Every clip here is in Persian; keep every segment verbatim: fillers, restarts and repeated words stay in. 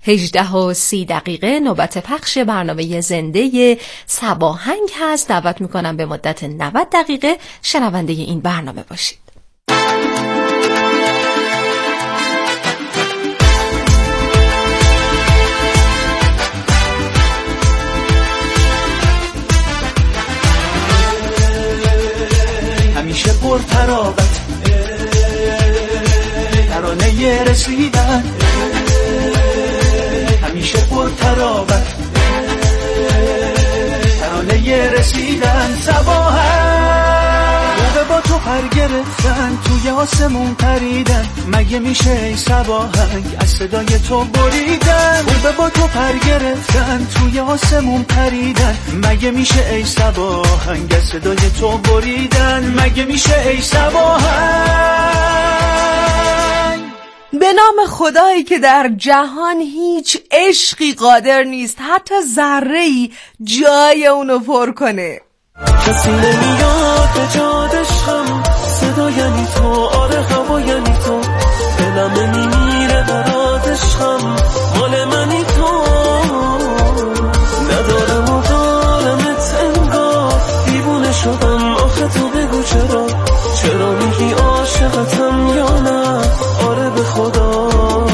هجده و سی دقیقه نوبت پخش برنامه زنده صباهنگ هست. دعوت میکنم به مدت نود دقیقه شنونده این برنامه باشید. همیشه پر تراوت ترانه رسیدن، همیشه پر تراوت ترانه رسیدن. صباهنگ موقع با تو پر گرفتن، توی آسمون پریدن، مگه میشه ای صباهنگ از صدای تو بریدن. موقع با تو پر گرفتن، توی آسمون پریدن، مگه میشه ای صباهنگ از صدای تو بریدن. مگه میشه ای صباهنگ. به نام خدایی که در جهان هیچ عشقی قادر نیست حتی ذره‌ای جای اونو پر کنه. کسی نمیاد به جاد عشقم، صدا یعنی تو، آره هوا یعنی تو، دلم نمیمیره برات عشقم، مال منی تو، ندارم و دارمت انگار، دیوونه شدم آخه تو بگو چرا، چرا میگی عاشقتم یا نه، آره به خدا.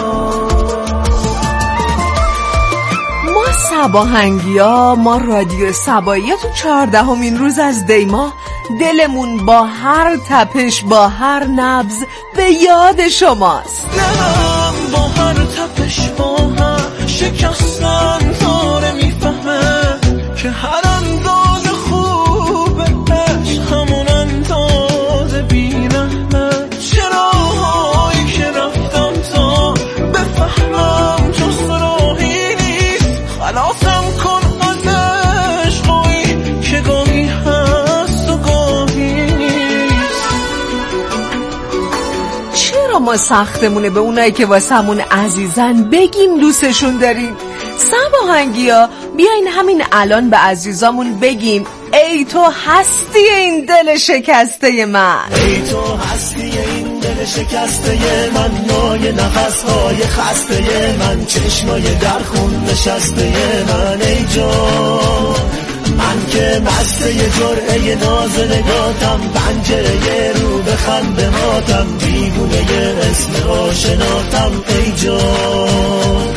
صباهنگیا، ما رادیو صبایی تو چهاردهمین روز از دی ماه دلمون با هر تپش با هر نبض به یاد شماست. دلم با هر تپش با هر شکستن داره میفهمه که هر انداز خوب عشق همون انداز بی‌رحمه. چراهایی که رفتم تا بفهمم جز راهی نیست، خلاصم کن از عشقایی که گاهی هست و گاهی نیست. چرا ما سختمونه به اونایی که واسمون عزیزن بگیم دوستشون داریم؟ صباهنگیا بیاین همین الان به عزیزامون بگیم ای تو هستی این دل شکسته من، ای تو هستی این دل شکسته من، نای نفسهای خسته من، چشمای در خون نشسته من. ای جان من که مسته ی جرعه ناز نگاتم، پنجره رو بخنده ماتم، دیوونه ی اسم آشناتم. ای جان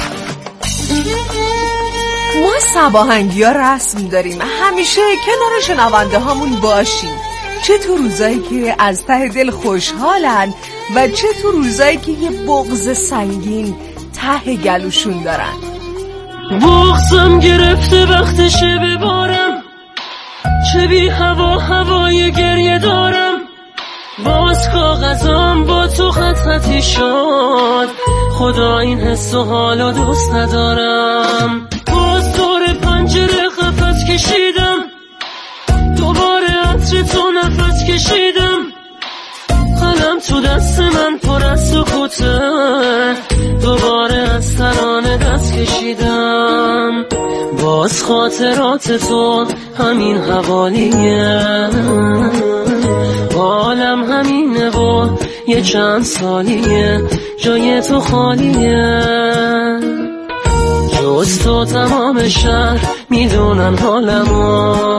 ما صباهنگیا رسم داریم همیشه کنار شنونده هامون باشیم، چه تو روزایی که از ته دل خوشحالن و چه تو روزایی که یه بغض سنگین ته گلوشون دارن. بغضم گرفته وقتشه ببارم، چه بی هوا هوای گریه دارم، باز کاغذم با تو خط خطی شد، خدا این حس و حالو دوست ندارم. باز دور پنجره قفس کشیدم، دوباره عطر تو نفس کشیدم، قلم تو دست من پر از سکوته، دوباره از ترانه دست کشیدم. باز خاطرات تو همین حوالیه، حالم همینه و یه چند سالیه جای تو خالیه، جز تو تمام شهر میدونن حالمو،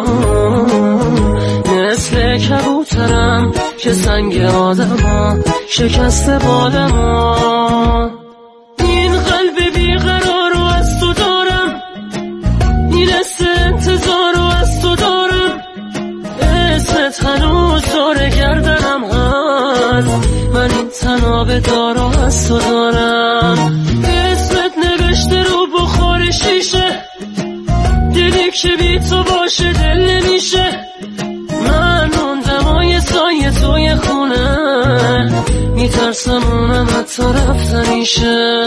مثل کبوترم که سنگ آدمو شکسته بالمو. این قلب بیقرارو از تو دارم، این حس انتظارو از تو دارم، اسمت هنوز دور گردنم هست، من این تناب دارو از تو دارم. اسمت نوشته رو بخار شیشه، دلی که بی تو باشه دل نمیشه، من موندم و یه سایه توی خونه، میترسم اونم حتی رفتنیشه.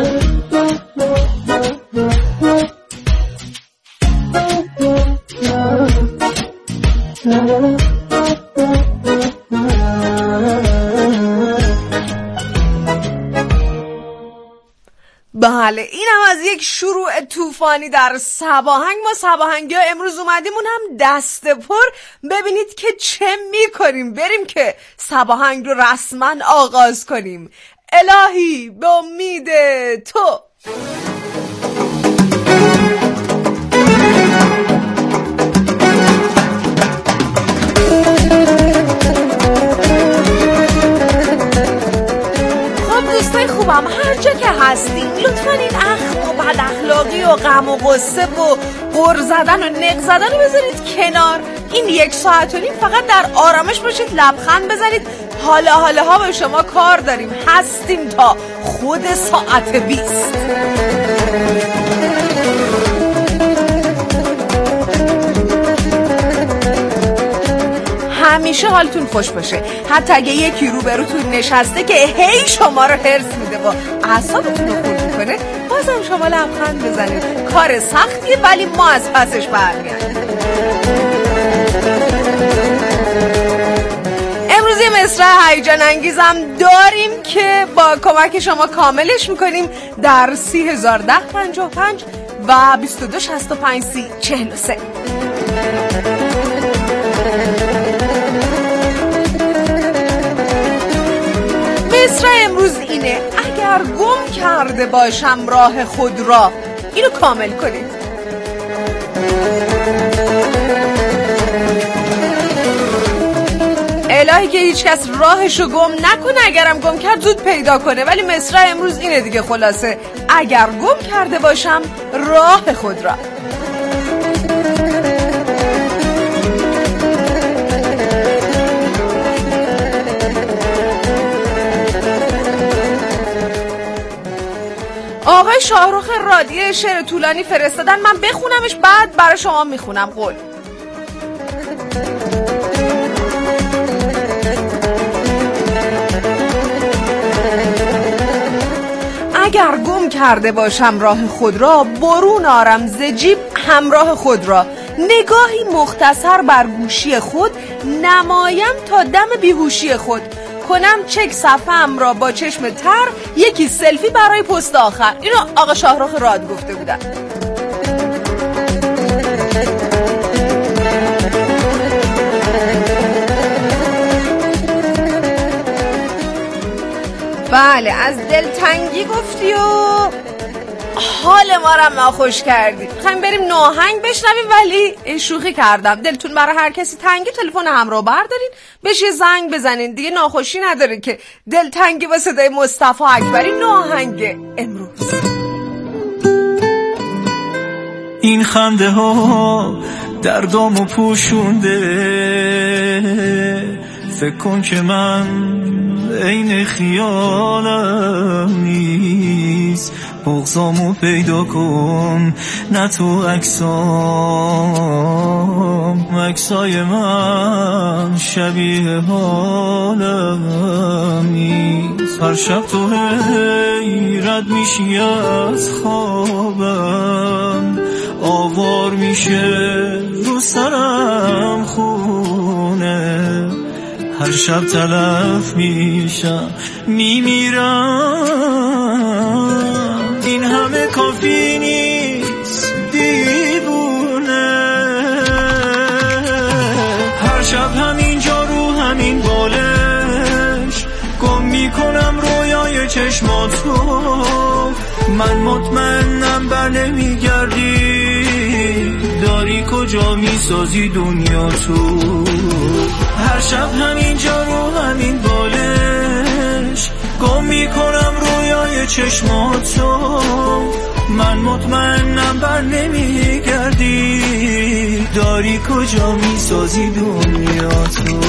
بله اینم از یک شروع طوفانی در صباهنگ. ما صباهنگی ها امروز اومدیمون هم دست پر، ببینید که چه میکنیم، بریم که صباهنگ رو رسما آغاز کنیم. الهی به امید تو. هستیم لطفاً این اخم و بد اخلاقی و غم و غصه و غر زدن و نق زدن رو بذارید کنار. این یک ساعت و نیم فقط در آرامش باشید، لبخند بزنید. حالا حالا ها به شما کار داریم، هستیم تا خود ساعت بیست. همیشه حالتون خوش باشه، حتی اگه یکی روبروتون نشسته که هی شما رو هرس میده و اعصابتون رو خورد میکنه، بازم شما لبخند بزنید. کار سختیه ولی ما از پسش برمیاریم. امروز یه مصرع هیجان انگیزم داریم که با کمک شما کاملش میکنیم در سی هزار ده پنجاه و پنج و بیست و دو شصت و پنج سی چهل و سه. مصرع امروز اینه: اگر گم کرده باشم راه خود را. اینو کامل کنید. الهی که هیچ کس راهشو گم نکنه، اگرم گم کرد زود پیدا کنه. ولی مصرع امروز اینه دیگه، خلاصه اگر گم کرده باشم راه خود را. آقای شاهرخ رادی شعر طولانی فرستادن، من بخونمش بعد برای شما میخونم. قول اگر گم کرده باشم راه خود را، برون آرم ز جیب همراه خود را. نگاهی مختصر بر گوشی خود، نمایم تا دم بیهوشی خود. کنم چک صفحه‌ام را با چشم تر، یکی سلفی برای پست آخر. اینو آقا شاهرخ راد گفته بودن. بله، از دلتنگی گفتی و حال ما رو ناخوش کردی. میخوایم بریم ناهنگ بشنویم ولی شوخی کردم. دلتون برای هر کسی تنگی تلفن همراه بردارین بهش یه زنگ بزنین، دیگه ناخوشی نداره که. دلتنگی با صدای مصطفی اکبری، ناهنگ امروز. این خنده ها دردامو پوشونده، فکر کن که من عین خیالم نیست. بغضامو پیدا کن نه تو عکسام، عکسای من شبیه حالم نیست. هر شب تو حیرت میشی از خوابم، آوار میشه رو سرم خونه. هر شب تلف میشم میمیرم، این همه کافی نیست دیوونه. هر شب همینجا رو همین بالش گم میکنم رویای چشماتو. من مطمئنم بر نمیگردی، داری کجا میسازی دنیا تو. هر شب همینجا رو همین بالش گم میکنم رویای چشماتو. من مطمئنم بر نمیگردی، داری کجا میسازی دنیا تو.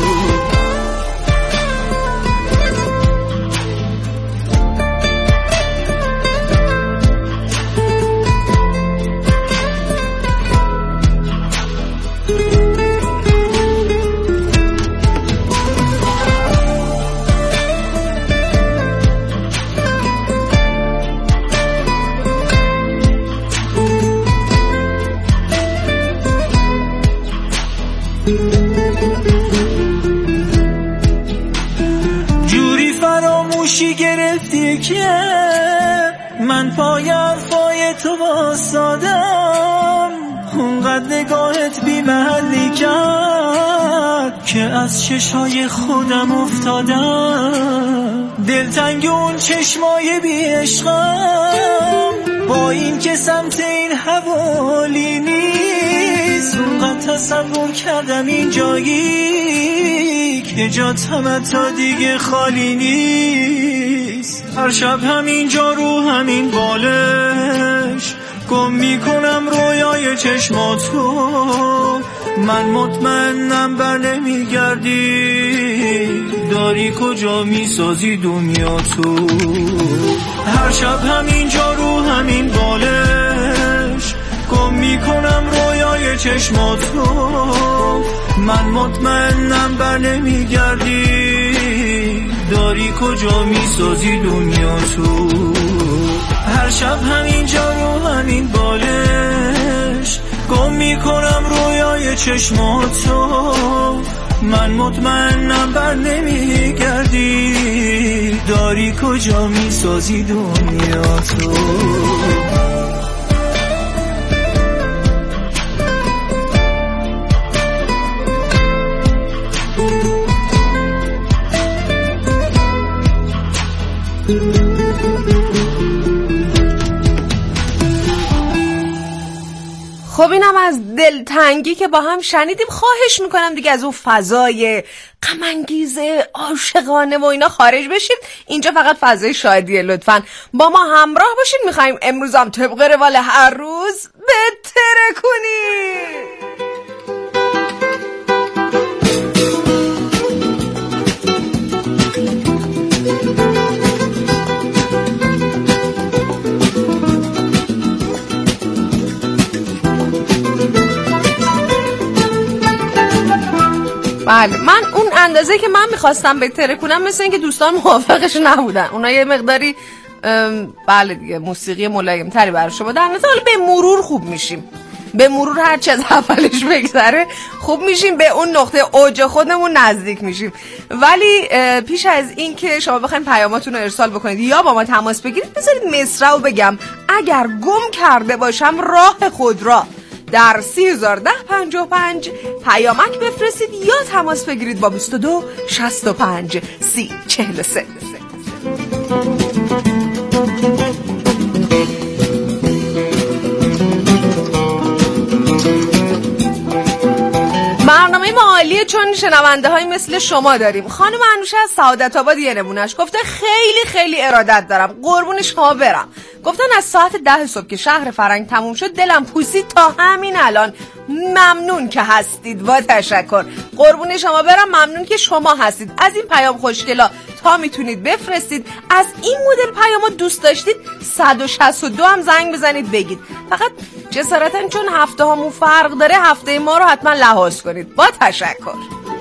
جوری فراموشی گرفتی که من پای حرفای تو واسادم. اونقدر نگاهت بی محلی کرد که از چشای خودم افتادم. دلتنگ اون چشمای بی عشقم، با این که سمت این حوالی نیست. اونقدر تصور کردم این جایی که جات هم تا دیگه خالی نیست. هر شب همینجا رو همین بالش گم میکنم رویای چشماتو، من مطمئنم بر نمیگردی، داری کجا میسازی دنیا تو. هر شب همینجا رو همین بالش گم میکنم رویای چشماتو، من مطمئنم بر نمیگردی، داری کجا میسازی دنیا تو. هر شب همینجا رو همین بالش گم میکنم رویای چشماتو، من مطمئنم بر نمیگردی، داری کجا میسازی دنیا تو. خب اینم از دلتنگی که با هم شنیدیم. خواهش میکنم دیگه از اون فضای غم انگیز عاشقانه و اینا خارج بشید. اینجا فقط فضای شادیه. لطفاً با ما همراه باشید. میخوایم امروز هم طبق روال هر روز بهتره کنیم. بله، من اون اندازه که من میخواستم بهتره کنم مثل این که دوستان موافقش نبودن. اونا یه مقداری بله دیگه موسیقی ملایم تری برای شما در نظر. به مرور خوب میشیم، به مرور هر چه از اولش بگذره خوب میشیم، به اون نقطه اوج خودمون نزدیک میشیم. ولی پیش از این که شما بخواید پیاماتون رو ارسال بکنید یا با ما تماس بگیرید، بذارید مصرعو بگم. اگر گم کرده باشم راه خود را در سی هزار ده پنجاه و پنج پیامک بفرستید یا تماس بگیرید با بیست و دو شصت و پنج سی چهل و سه. برنامه ما عالیه چون شنونده های مثل شما داریم. خانم انوشه از سعادت آباد یه نمونش گفته خیلی خیلی ارادت دارم، قربون شما برم. گفتن از ساعت ده صبح که شهر فرنگ تموم شد دلم پوسید تا همین الان. ممنون که هستید، با تشکر. قربون شما برم، ممنون که شما هستید. از این پیام خوشگلا تا میتونید بفرستید. از این مدل پیامو دوست داشتید صد و شصت و دو هم زنگ بزنید بگید. فقط جسارتاً چون هفته هامون فرق داره هفته ما رو حتما لحاظ کنید. با تشکر.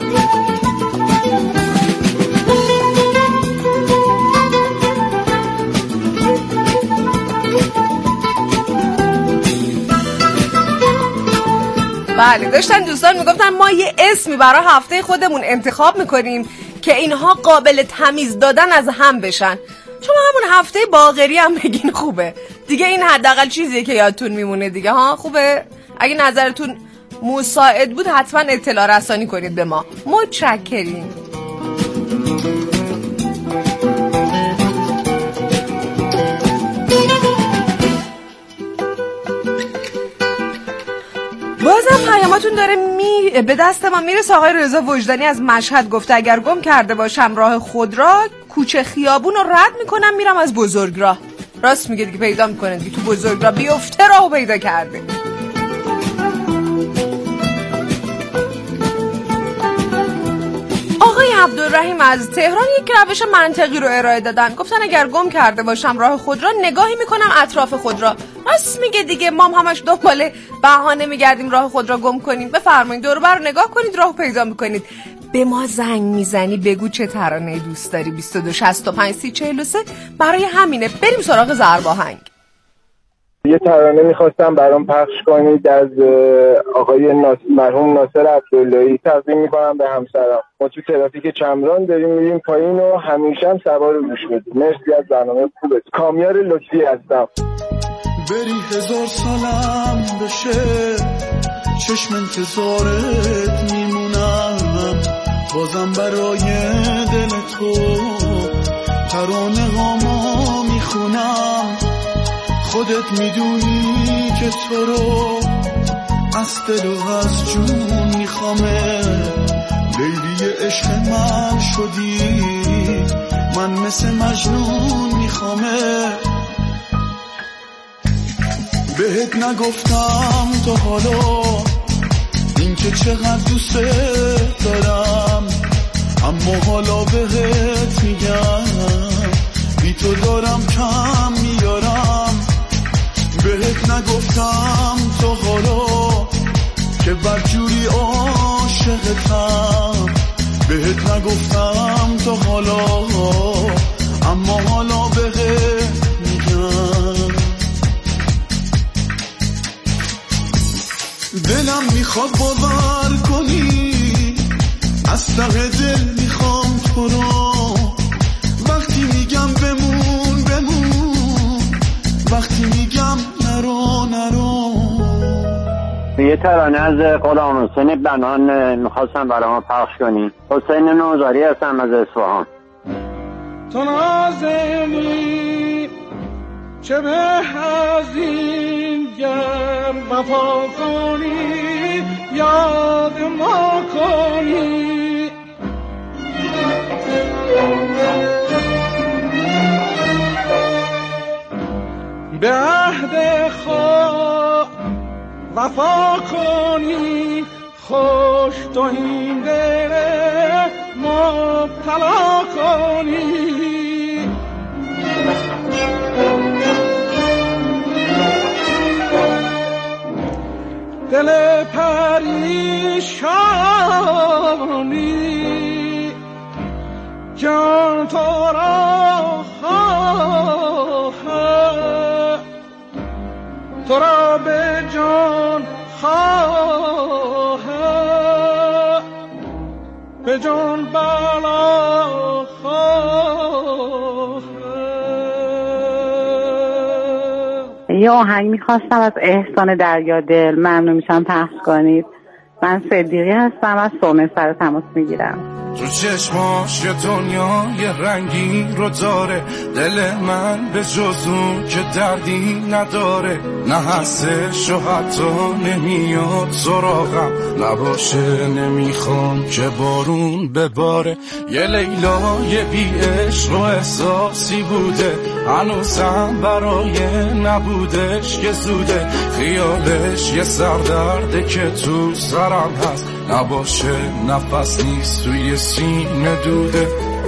بله، داشتن دوستان میگفتن ما یه اسمی برای هفته خودمون انتخاب میکنیم که اینها قابل تمیز دادن از هم بشن. شما همون هفته باقری هم بگین خوبه دیگه. این حداقل چیزیه که یادتون میمونه دیگه. ها خوبه؟ اگه نظرتون مساعد بود حتما اطلاع رسانی کنید به ما. متشکریم. بازم پیاماتون داره می... به دست ما میرسه. آقای رضا وجدانی از مشهد گفته اگر گم کرده باشم راه خود را کوچه خیابون رو رد میکنم میرم از بزرگراه. راست میگه دیگه، پیدا میکنه دیگه. تو بزرگراه بیفته راهو پیدا کرده. آقای عبدالرحیم از تهران یک روش منطقی رو ارائه دادن. گفتن اگر گم کرده باشم راه خود را نگاهی میکنم اطراف خود را. راست میگه دیگه، ما هم همش دنبال بهانه میگردیم راه خود را گم کنیم. بفرمایید دور و بر نگاه کنید، راه پیدا میکنید. به ما زنگ میزنی بگو چه ترانه دوست داری. بیست و دو شصت و پنج سی چهل و سه برای همینه. بریم سراغ ضرب آهنگ. یه ترانه میخواستم برام پخش کنید از آقای ناس... مرحوم ناصر عبداللهی. تقدیم میکنم به همسرم. ما تو ترافیک چمران داریم میریم پایین و همیشه هم سوار رو گوش بدیم. مرسی از برنامه خوبت. کامیار لطفی هستم. بری هزار سالم بشه چشم انتظارت میمونم، بازم برای دل تو ترانه هامو میخونم. خودت میدونی که تو رو از دل و از جون میخوامه، لیلی عشق من شدی، من مثل مجنون میخوامه. بهت نگفتم تا حالا این که چقدر دوست دارم، اما حالا بهت میگم بی تو دارم کم میارم. بهت نگفتم تا حالا که بدجوری عاشقتم، بهت نگفتم تا حالا اما حالا بهت میگم. دلم میخواد باور کنی، از ته دل میخوام تو رو. وقتی میگم بمون بمون، وقتی میگم نرو نرو. یه ترانه از غلام حسین بنان میخواستم برای ما پخش کنی. حسین نوزاری هستم از اصفهان. تو نازنی چه به از این گر وفا کنی، یاد ما کنی. به عهد خود وفا کنی، خوش تو این دل مبتلا کنی. دل پریشانی جان تو را خواهد، تو را به جان خواهد، به جان بلا خواهد. یه آهنگ میخواستم از احسان دریادل، ممنون میشم پخش کنید. من صدیقی هستم از سومه سر تماس میگیرم. تو چشماش یه دنیای رنگین رو داره، دل من به جز اون که دردی نداره. نه هستش و حتی نمیاد سراغم، نباشه نمیخوام که بارون بباره. یه لیلای بی عشق و احساسی بوده، هنوزم برای نبودش که زوده. خیالش یه سردرده که تو سرم هست، نباشه نفس نیست توی سینه دوده.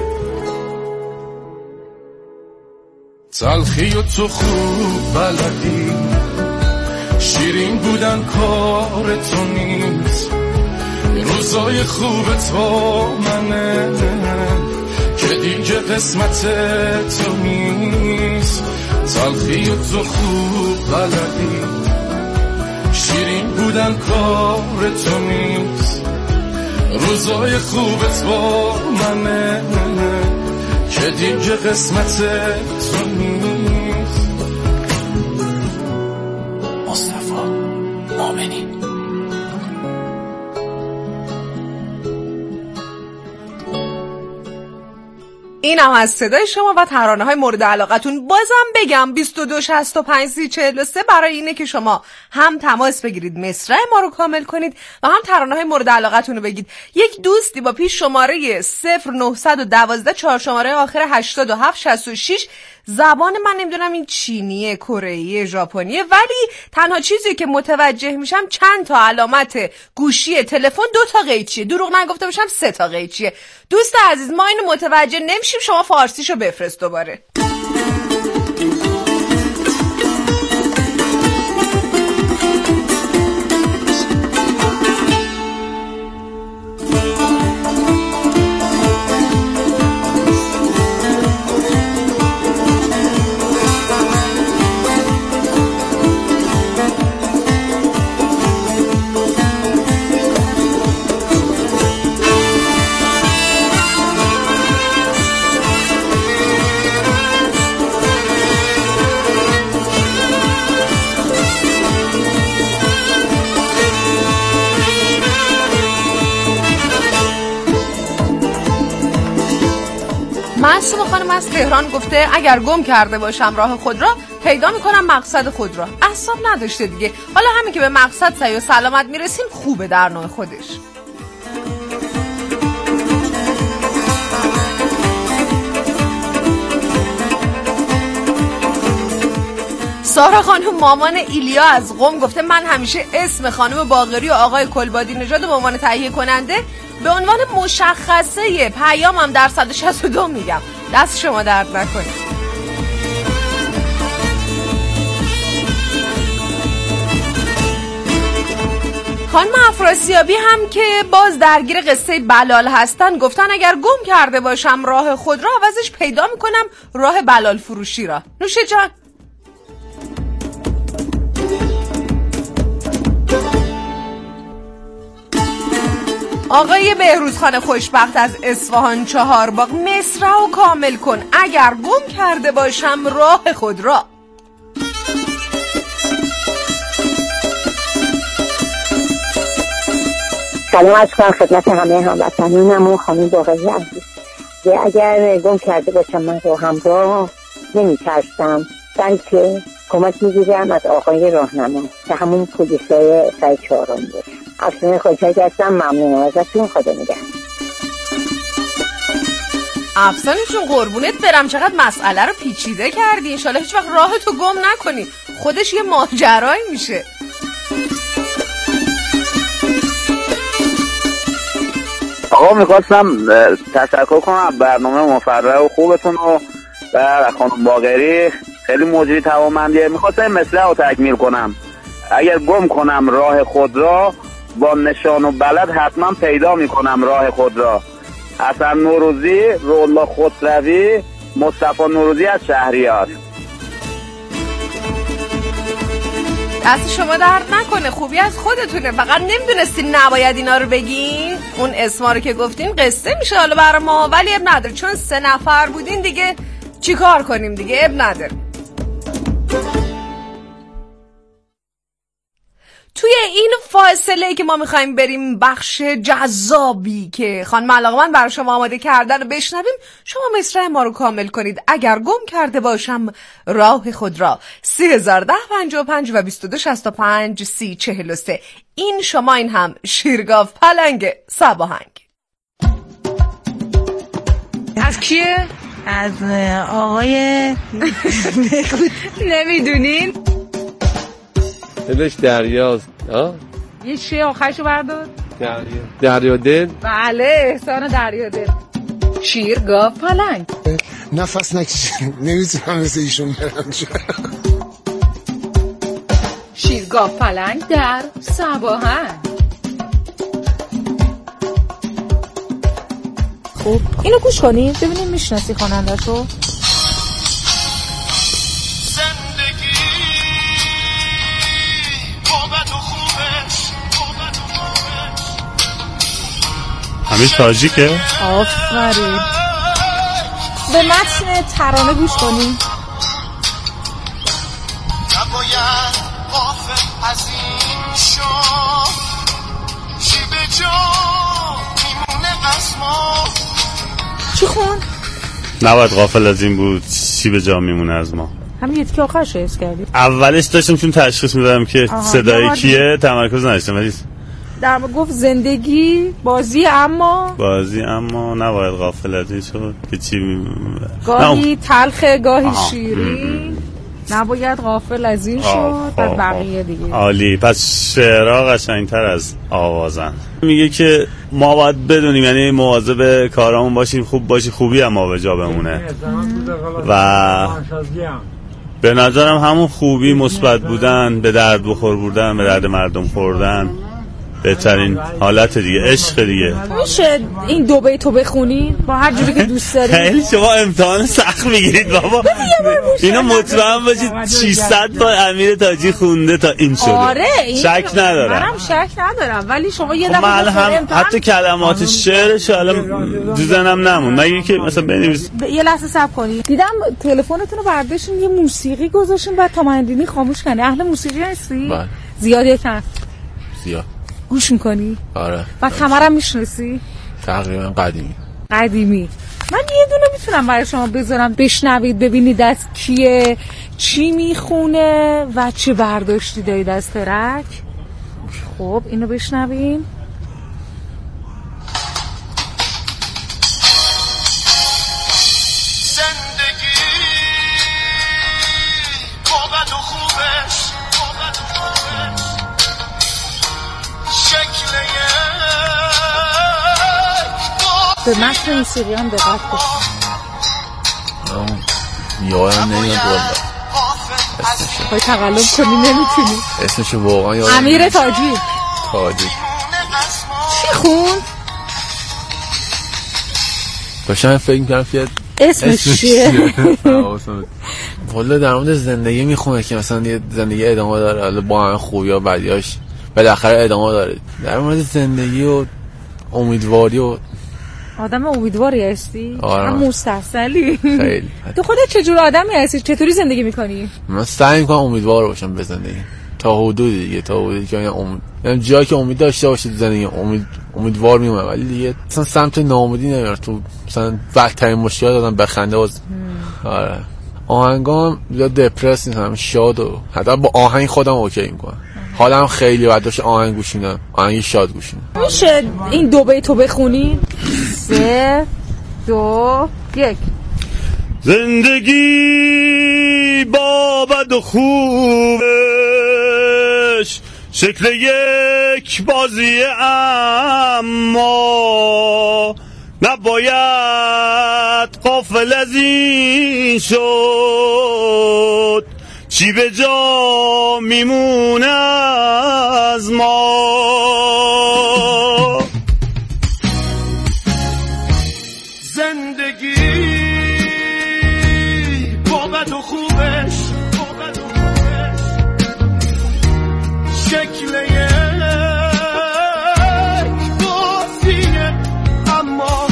تلخی و تو خوب بلدی، شیرین بودن کار تو نیست. روزای خوب تو منه که دیگه قسمت تو نیست. تلخی و تو خوب بلدی، شیرین بودن کار تو نیست. روزای خوبت با منه که دیگه قسمت تو نیست. مصطفی مؤمنی. اینم از صدای شما و ترانه های مورد علاقتون. بازم بگم بیست و دو شصت و پنج سی چهل و سه برای اینه که شما هم تماس بگیرید مصرع ما رو کامل کنید و هم ترانه های مورد علاقتون رو بگید. یک دوستی با پیش شماره صفر نه یک دو چهار شماره آخر هشتاد و هفت شصت و شش، زبان من نمیدونم این چینیه، کره‌ایه، ژاپنیه، ولی تنها چیزی که متوجه میشم چند تا علامت گوشی تلفن دو تا قیچیه. دروغ نگفته باشم سه تا قیچیه. دوست عزیز ما اینو متوجه نمیشیم، شما فارسیشو بفرست دوباره. معصوم خانم از تهران گفته اگر گم کرده باشم راه خود را، پیدا میکنم مقصد خود را. اعصاب نداشته دیگه. حالا همین که به مقصد سعی و سلامت میرسیم خوبه در نوع خودش. سارا خانم مامان ایلیا از قم گفته من همیشه اسم خانم باقری و آقای کلبادی نژاد به عنوان تهیه کننده به عنوان مشخصه پیامم در صد و شصت و دو میگم. دست شما درد نکنه. خانم افراسیابی هم که باز درگیر قصه بلال هستن گفتن اگر گم کرده باشم راه خود را عوضش پیدا میکنم راه بلال فروشی را. نوشه جان. آقای بهروزخان خوشبخت از اصفهان چهارباغ مصرع و کامل کن اگر گم کرده باشم راه خود را. سلام از کنم خدمت همه هموطنانم و خانم باقری عزیز. اگر گم کرده باشم من رو همراه نمی ترسم بلکه کمک میگیرم از آقای راهنما که همون پلیسای سر چهارم باشه. افسانه خوشحال هستم. ممنونم ازتون. خدا نگهدار. افسانه جون قربونت برم چقدر مسئله رو پیچیده کردی. انشالله هیچ وقت راهتو گم نکنی. خودش یه ماجرایی میشه. آقا میخواستم تشکر کنم برنامه مفرح و خوبتون و و خانم باقری خیلی مجری توانمندیه. میخواستم مثله رو تکمیل کنم. اگر گم کنم راه خود را با نشان و بلد حتما پیدا میکنم راه خود را. حسن نوروزی، رولا خسروی، مصطفی نوروزی از شهریار. دست شما درد نکنه. خوبی از خودتونه. فقط نمیدونستین نباید اینا رو بگین. اون اسما رو که گفتین قصه میشه حالا برای ما ولی اب نداره چون سه نفر بودین دیگه چی کار کنیم دیگه اب نداره. توی این فاصله که ما میخوایم بریم بخش جذابی که خانم علاقمند برای شما آماده کردن رو بشنویم شما مصرع ما رو کامل کنید. اگر گم کرده باشم راه خود را. سه هزار ده پنجاه و پنج و بیست و دو شصت و پنج سی چهل و سه. این شما این هم شیرگاف پلنگ سباهنگ. از کیه؟ از آقای نمیدونین؟ دلش دریاست. آه؟ یه چیه آخرشو بردار؟ دریا دریا دل. بله احسان دریا دل. شیرگاف پلنگ. نفس نکشید نمیتونم مثل ایشون برم. شیرگاف پلنگ در سباهنگ. خب اینو گوش کنید ببینیم میشناسی خواننده‌شو. همین تاجیکه؟ آفرین. به متن ترانه گوش کنیم. نباید غافل از این شام چی به جا میمونه از ما. چی خون؟ نباید غافل از این بود چی به جا میمونه از ما. همین یه تیکه آخرش حس کردی؟ اولش داشتم چون تشخیص میدادم که صدای کیه تمرکز نداشتم ولی در ما گفت زندگی بازی اما بازی اما نباید غافل از این شد که چی گاهی تلخه گاهی شیرین نباید غافل از این شد و بقیه دیگه. عالی. پس شعرها قشنگتر از آوازن. میگه که ما باید بدونیم یعنی مواظب کارامون باشیم خوب باشی خوبی هم ما به جا بمونه و به نظرم همون خوبی مثبت بودن به درد بخور بودن به درد مردم خوردن بهترین حالت دیگه عشق دیگه. میشه این دو بیتو بخونی با هر جوری که دوست داری؟ خیلی شما امتحان سخت میگیرید بابا. اینو مطمئن باشید ششصد بار امیر تاجی خونده تا این شده. آره شک ندارم. منم شک ندارم ولی شما یه دفعه من هم حتی کلمات شعرش الان تو ذهنم نمون. مگه که مثلا بنویس یه لحظه صبر کنید. دیدم تلفنتون رو برداشتین یه موسیقی گذاشتین بعد تا مندینی خاموش کنی. اهل موسیقی هستی؟ بله. زیاد یکم. زیاد. گوش میکنی؟ آره. و کمرم میشناسی؟ تقریبا قدیمی. قدیمی. من یه دونه میتونم برای شما بذارم بشنوید ببینید از کیه چی میخونه و چه برداشتی دارید از ترک. خب اینو بشنویم. زندگی با بد و خوب به متن موسیقی هم دقت کن. یادم نمیاد والله. خواهی تقلب کنی نمیتونی. اسمشو واقعا یادم امیر تاجی. تاجی چی خون؟ داشتم فکر میکنم که اسمش چیه؟ والا در مورد زندگی میخونه که مثلا یه زندگی ادامه داره، حالا با همه خوبی و بدیاش بالاخره ادامه داره. در مورد زندگی و امیدواری و آدم امیدواری هستی؟ آره. هم مستحصلی. خیلی. تو خودت چجور آدمی هستی؟ چطوری زندگی میکنی؟ من سعی میکنم امیدوار باشم به زندگی تا حدودی دیگه، تا حدودی که امید، یعنی جایی که امید داشته باشید زندگی امید امیدوار میمونه، ولی دیگه مثلا سمت ناامیدی نمیره. تو مثلا بدترین مشکلات دادم بخنده باز. آره آهنگام یا دپرس نیستم، شاد و حتی با آهنگ خودم اوکی میکنم. حالم خیلی بد باشه آهنگ گوش میدم، آهنگ شاد گوش میدم. میشه این دو بیتو تو بخونی؟ سه دو یک. زندگی با بد و خوبش شکل یک بازی، اما نباید غافل از این شد چی به جا میمونه از ما. زندگی با بد و خوبش شکل یک بازیه، اما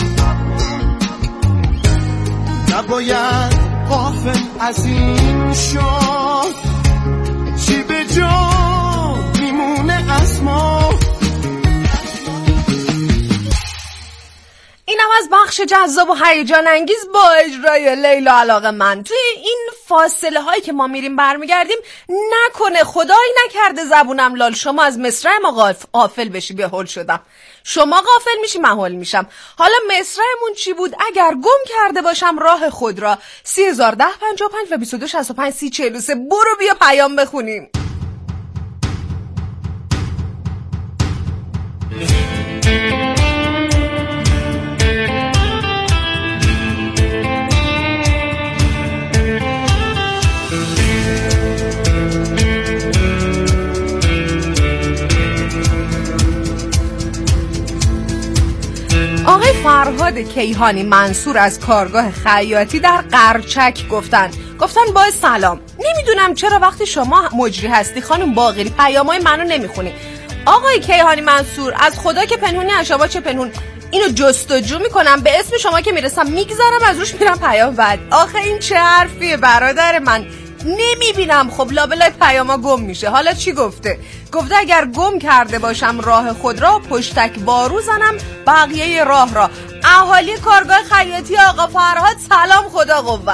نباید غافل از این شد چی به جا میمونه از ما. اینم از بخش جذاب و هیجان انگیز با اجرای لیلا علاقه‌مند. توی این فاصله هایی که ما میریم برمیگردیم، نکنه خدایی نکرده زبونم لال شما از مصرع ما غافل بشی. به هول شدم، شما غافل میشی من هول میشم. حالا مصرعمون چی بود؟ اگر گم کرده باشم راه خود را. سی هزار ده پنجاه و پنج و بیست و دو شصت و پنج سی چهل و سه. برو بیا پیام بخونیم. آقای فرهاد کیهانی منصور از کارگاه خیاطی در قرچک گفتن گفتن با سلام، نمیدونم چرا وقتی شما مجری هستی خانم باقری پیامای منو نمیخونی. آقای کیهانی منصور از خدا که پنهونی از شما چه پنهون، اینو جستجو میکنم، به اسم شما که میرسم میگذارم از روش میرم پیام بعد. آخه این چه حرفیه برادر من؟ نمیبینم. خب لابلای پیاما گم میشه. حالا چی گفته؟ گفته اگر گم کرده باشم راه خود را، پشتک بارو زنم بقیه راه را. اهالی کارگاه خیاطی آقا فرهاد سلام، خدا قوت.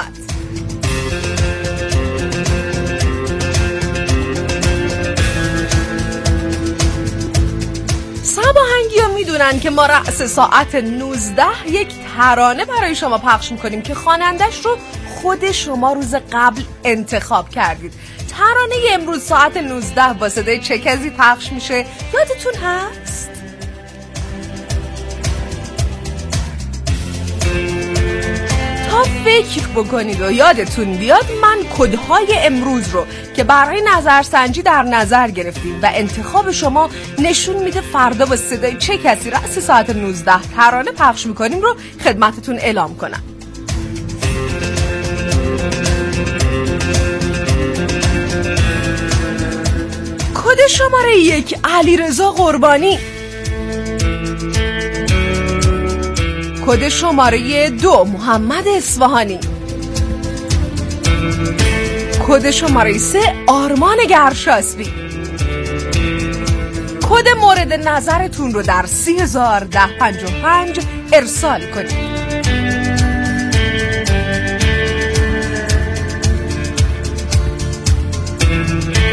سباهنگی ها میدونن که ما رأس ساعت نوزده یک ترانه برای شما پخش میکنیم که خوانندش رو خود شما روز قبل انتخاب کردید. ترانه امروز ساعت نوزده با صدای چه کسی پخش میشه یادتون هست؟ تا فکر بکنید و یادتون بیاد، من کدهای امروز رو که برای نظرسنجی در نظر گرفتیم و انتخاب شما نشون میده فردا با صدای چه کسی رأس ساعت نوزده ترانه پخش میکنیم رو خدمتتون اعلام کنم. کد شماره یک علیرضا قربانی، کد شماره دو محمد اصفهانی، کد شماره سه آرمان گرشاسبی. کد مورد نظرتون رو در سی هزار ده پنجاه و پنج ارسال کنید.